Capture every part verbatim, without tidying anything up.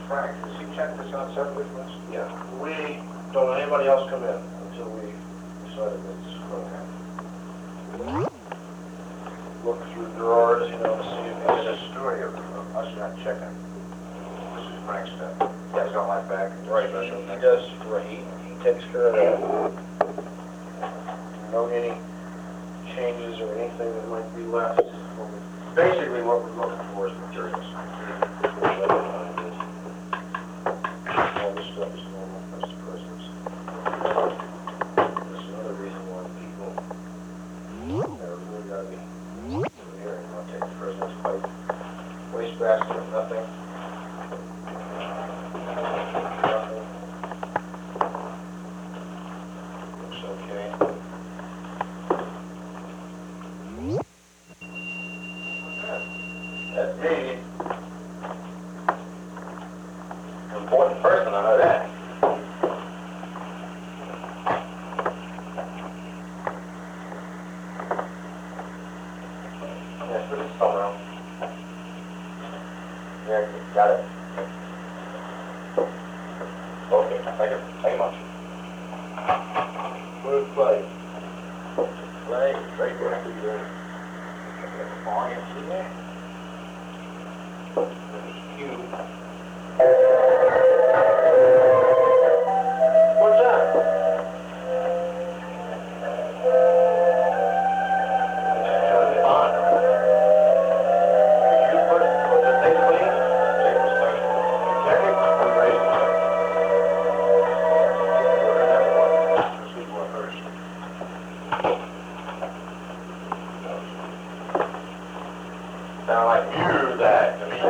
Frank, does he check this out separately from us? Yeah, we don't let anybody else come in until we decide that it's going to happen. Look through drawers, you know, to see if There's there's a story of, of us not checking. This is Frank's stuff. He has on my back. right. He does, right, he, he takes care of that. Note any changes or anything that might be left. Basically, what we're looking for is materials. All this stuff is normal, that's the prisoners. That's another reason why people, they're really gotta be here and not take the prisoners' pipe. Waste basket, nothing. Nothing. Looks okay. That's me. Important person, I know that. Yeah, put it somewhere else. Yeah, got it. Okay, thank you. Thank you much. Where's the pipe? Right, right there. Oh, yeah, see there? There's Q. What's that? Shut it on. You put, was it thing clean? Check the section. Check it? I'm ready to check. Order that one. Let's see what first. Sound like you that to me.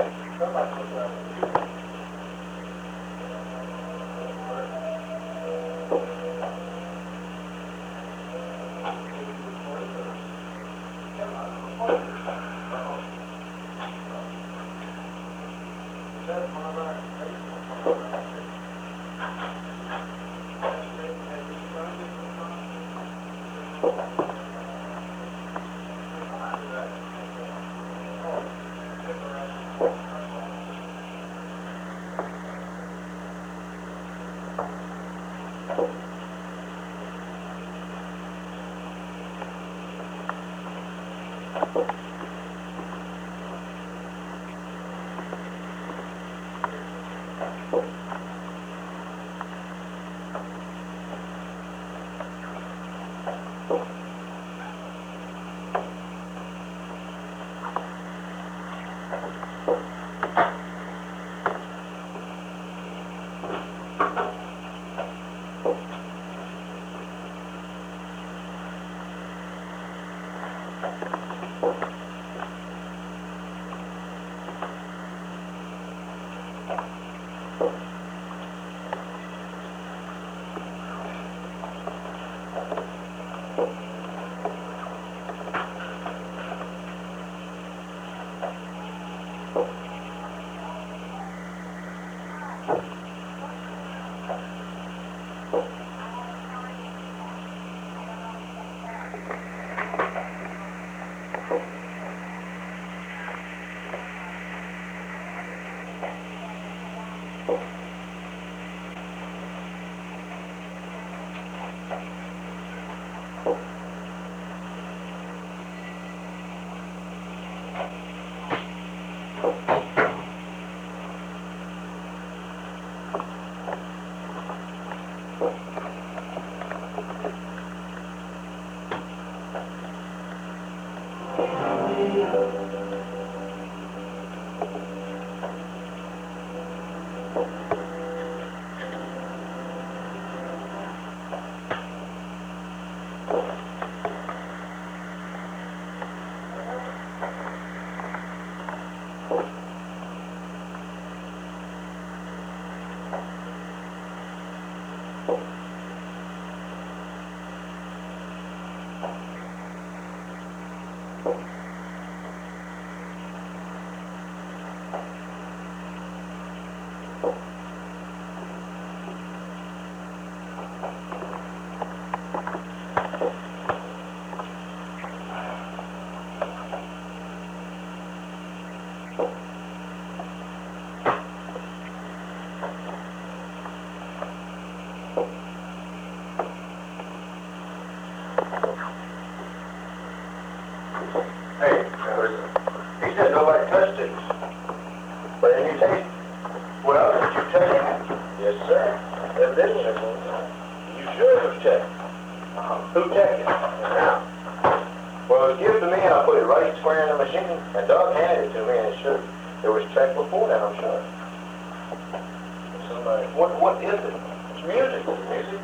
said nobody touched it. But then you taste, well, did you check it? Yes, sir. Evidently. You sure it was checked? Uh-huh. Who checked it? Now. Well, it was given to me, and I put it right square in the machine, and Doug handed it to me, and it should. It was checked before that, I'm sure. Somebody, what, what is it? It's music. Music?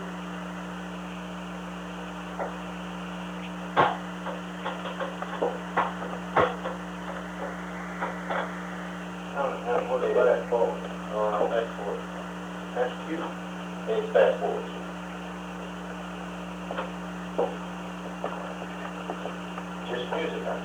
What is that for? Uh, fast forward. That's cute. It's fast forward. Just music, huh?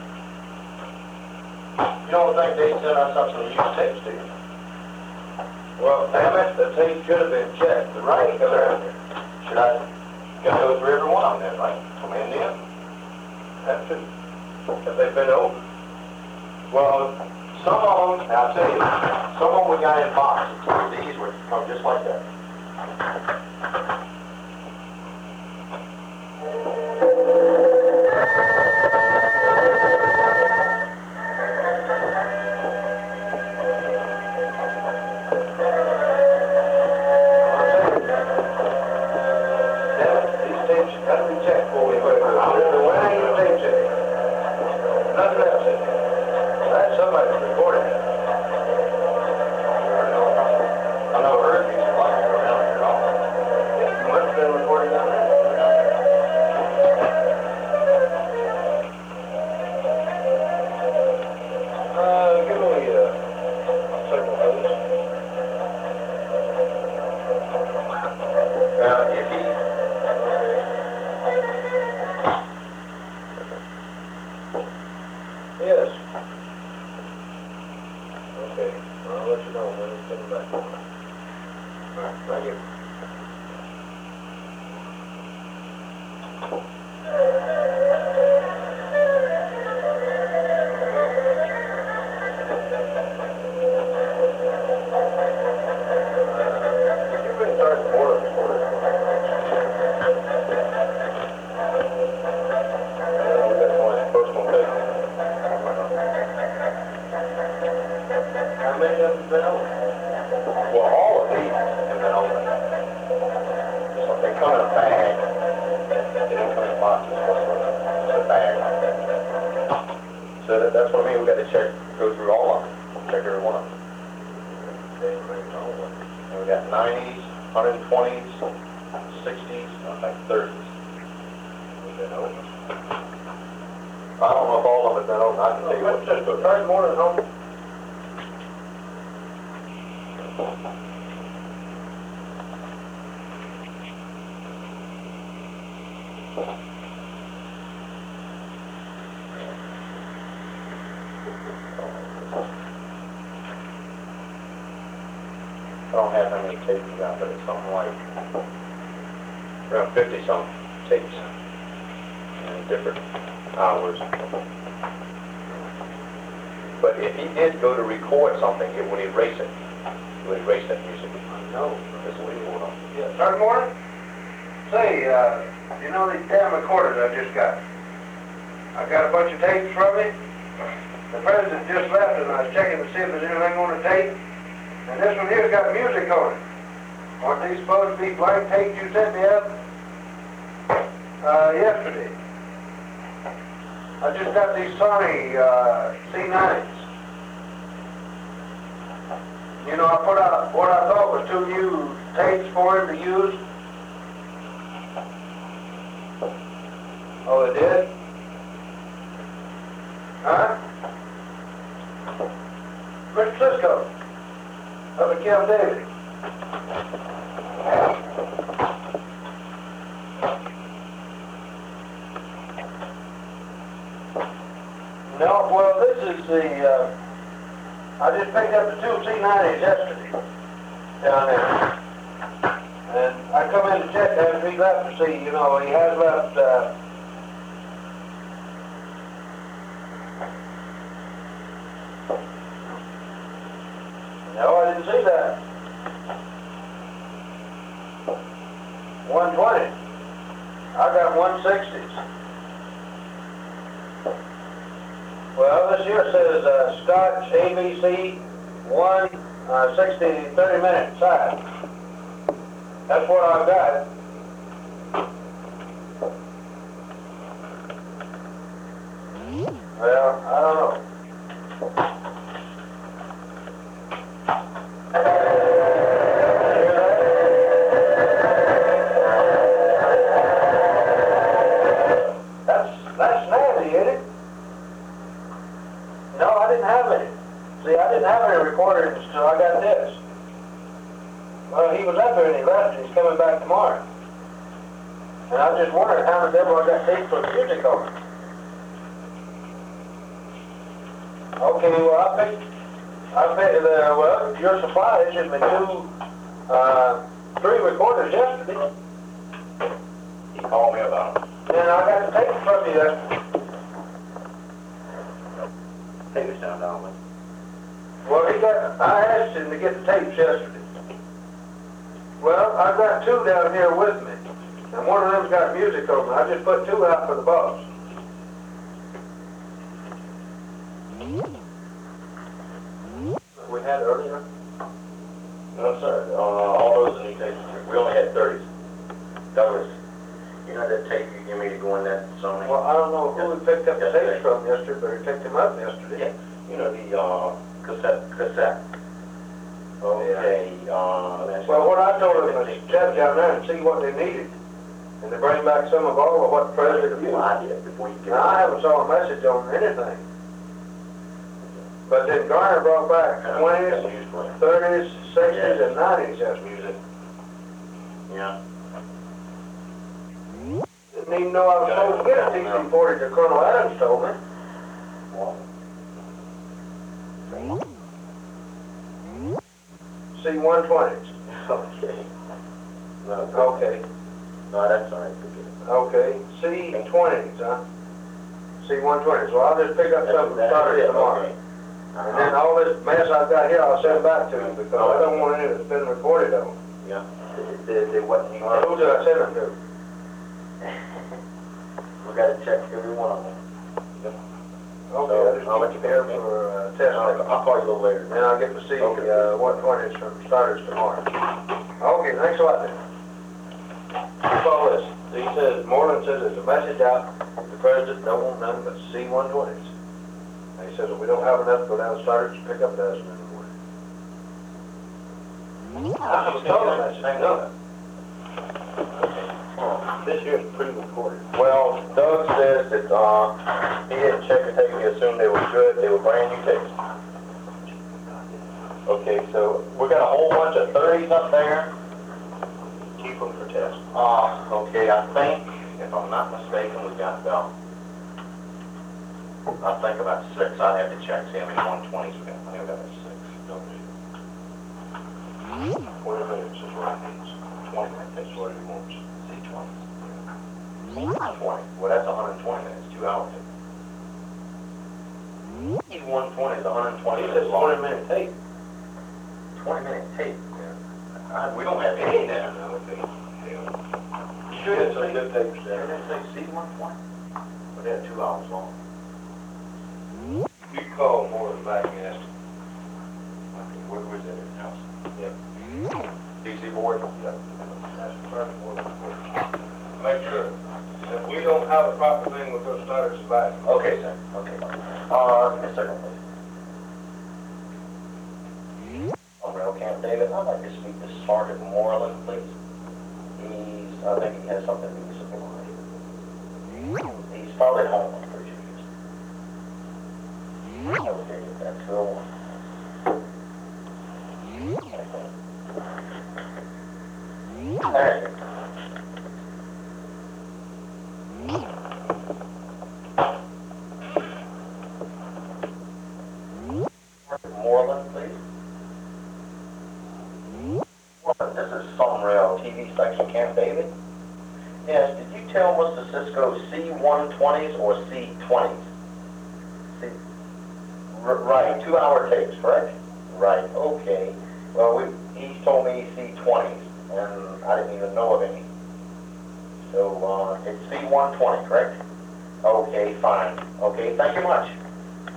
You don't think they set us up some used tapes, do you? Well, damn it, the tape should have been checked. The right, sir. Should I gotta go through every one of them then, right? From end to end? Have to. Have they been open? Well, some of them, now I'll tell you, some of them we got in boxes. These were come just like that. I don't have how many tapes we got, but it's something like around fifty some tapes in different hours. But if he did go to record something, it would erase it. It would erase that music. No, this is what he wrote on. Yeah, Sergeant Morton? Say, uh, you know these damn recorders I just got? I got a bunch of tapes from it. The president just left and I was checking to see if there's anything on the tape. And this one here's got music on it. Aren't these supposed to be blank tapes you sent me up uh, yesterday? I just got these Sony uh, C nineties. You know, I put out what I thought was two new tapes for him to use. Oh, they did? Huh? Mister Cisco, up at Camp David. No, well, this is the, uh, I just picked up the two C nineties yesterday down there. And I come in to check after he left to see, you know, he has left, uh, no, I didn't see that. one twenty. I got one sixties. Well, this here says, uh, Scotch A B C, one, uh, sixty, thirty minute side. That's what I've got. Well, I don't know. That's, that's nasty, isn't it? No, I didn't have any. See, I didn't have any recorders until I got this. Well, he was up here and he left and he's coming back tomorrow. And I just wondered how the devil I got tape for the music on. Okay, well, I picked, I picked, uh, well, your supply, it should have been two, uh, three recorders yesterday. He called me about it. And I got the tape from you yesterday. Take us down, Donald. Well, he got, I asked him to get the tapes yesterday. Well, I've got two down here with me, and one of them's got music on them. I just put two out for the boss. We had earlier? No, sir. Uh, all those new tapes, we only had thirties. Douglas, you know that tape you gave me to go in that Sony? Well, I don't know who we picked up the Yesterday. tapes from yesterday, but he picked them up yesterday. Yeah. You know, the, uh, cassette, cassette. Okay, uh, that's... Well, what I told him was check down there and see what they needed. And to bring back some of all of what the president used. I did before you get... Now, I haven't saw a message on anything. But then Garner brought back twenties, thirties, sixties, and nineties as music. Yeah. Didn't even know I was supposed to get a T C forty till Colonel Adams told me. C one twenties. Okay. No, Okay. no, that's all right, forget it. Okay. C twenties, huh? C one twenties. Well, I'll just pick up something That's started it, tomorrow. okay. And then all this mess I've got here, I'll send back to you because I don't want any that's been recorded on. Yeah. They, they wasn't even... Who did I send them to? We gotta check every one of them. Okay, I'll just I'll let keep you it here know, for uh, testing. I'll, I'll call you a little later. And then I'll get to see Okay. uh, what twenties from starters tomorrow. Okay, thanks a lot then. That's all this. He says, Moreland says there's a message out, the president don't want nothing but C one twenties. And he says if we don't have enough, go down to starters and pick up a dozen in the morning. I was told him that, I know that. This year's pre-recorded. Well, Doug says that, uh, he didn't check the tape, he assumed they were good, they were brand new tapes. Okay, so we got a whole bunch of thirties up there. Keep them for test. Uh, okay, I think, if I'm not mistaken, we got about, I think about six, I'd have to check, see how many one twenties we got, I think we got about six. Twenty minutes is what he needs. Twenty minutes, That's what he wants. see, twenty. Twenty, well, that's a hundred and twenty minutes, two hours. Each one twenty is a hundred and twenty He minutes says long. twenty minute tape. Twenty minute tape. Uh, we don't have any there. No, okay. You Sure, it's some good tapes They there. didn't say C one twenty? But they're two hours long. You call more than back and ask. Where was that in the house? Yep. D C board? Yep. Ask the first one. Make sure. If we don't have a proper thing, we'll go starters and back. Okay, sir, okay. Uh, give me a second, please. Umbrella Camp David, I'd like to speak to Sergeant Moreland, please. He's, I think he has something municipal. He's probably at home, I'm pretty sure he is. Okay, get that two oh one. There you go. Moreland, please. Moreland, this is Sunrail T V section, Camp David. Yes, did you tell Mister Cisco C one twenties or C twenties? C, R right, two hour tapes, correct? Right, okay. Well, we, he's told me C twenties, and I didn't even know of any. So, uh, it's C one twenty, correct? Okay, fine. Okay, thank you much.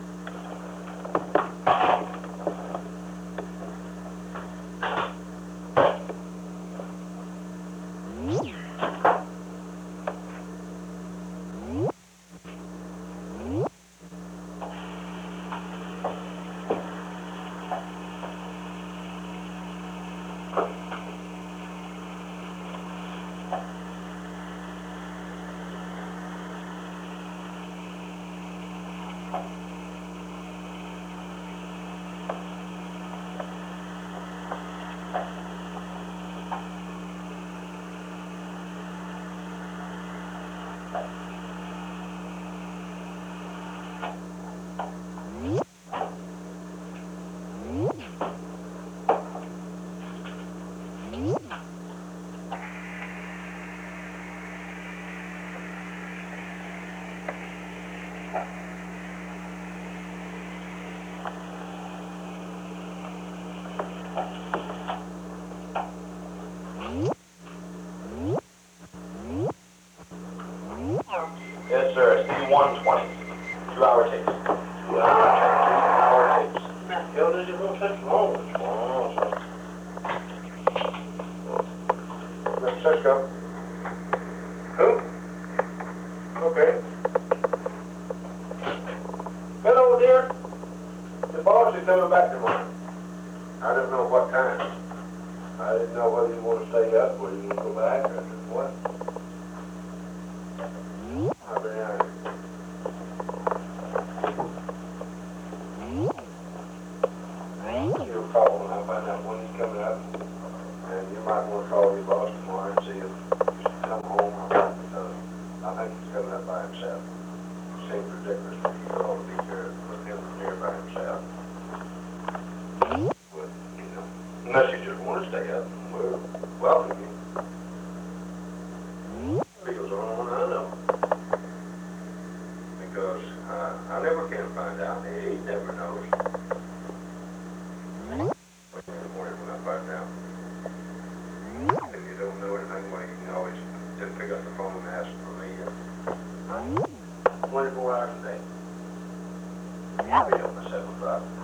Yes, sir, C one twenty, two-hour tapes. Two-hour tapes. Hell, did you go such long? Oh, Mister Cisco. Who? Okay. Hello, dear. The boss is coming back tomorrow. I don't know what time. I didn't know whether you want to stay up, whether you want to go back, or what. I'll be honest. You'll call when I find out when he's coming up. And you might want to call your boss tomorrow and see if he's come home or not, because I think he's coming up by himself. It seems ridiculous for you all to be here, for him here by himself. But, you know, unless you just want to stay up, we'll welcome you. Feels on, I know. Because uh, I never can find out. He never knows. In the morning when I find out. If you don't know anything, well, you can always just pick up the phone and ask for me. twenty-four hours a day. I'll be up at seven o'clock.